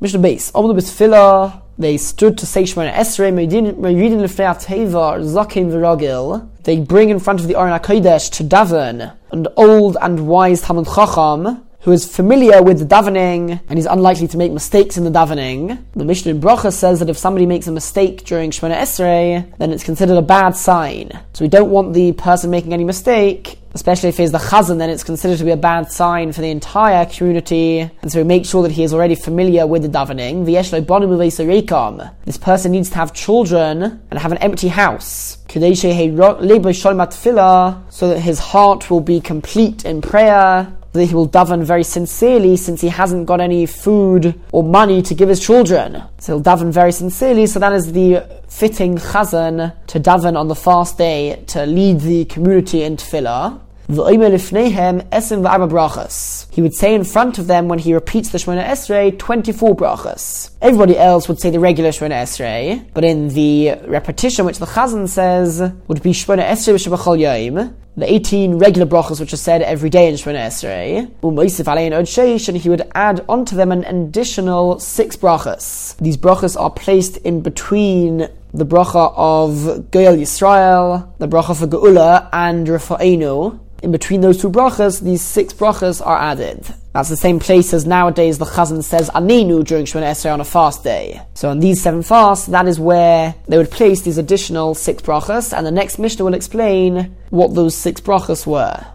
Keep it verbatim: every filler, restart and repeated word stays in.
Mishnah Beis. Omnu b'tefillah, they stood to say Shemona Esrei, Me'yidin l'fnei ha'teva, zaken v'ragil. They bring in front of the Aron HaKodesh to daven an old and wise Talmid Chacham, who is familiar with the davening, and he's unlikely to make mistakes in the davening. The Mishnah in Bracha says that if somebody makes a mistake during Shemona Esrei, then it's considered a bad sign. So we don't want the person making any mistake, especially if he's the chazan, then it's considered to be a bad sign for the entire community, and so we make sure that he is already familiar with the davening. This person needs to have children and have an empty house, so that his heart will be complete in prayer, that he will daven very sincerely, since he hasn't got any food or money to give his children. So he'll daven very sincerely, so that is the fitting chazan to daven on the fast day, to lead the community in tefillah. He would say in front of them, when he repeats the Shemona Esrei, twenty-four brachas. Everybody else would say the regular Shemona Esrei, but in the repetition which the Chazan says would be Shemona Esrei v'shebachol yom, the eighteen regular brachas which are said every day in Shemona Esrei, and he would add onto them an additional six brachas. These brachas are placed in between the bracha of Goel Yisrael, the bracha for Geula, and Rafa'enu. In between those two brachas, these six brachas are added. That's the same place as nowadays the Chazan says Anenu during Shemona Esrei on a fast day. So on these seven fasts, that is where they would place these additional six brachas, and the next Mishnah will explain what those six brachas were.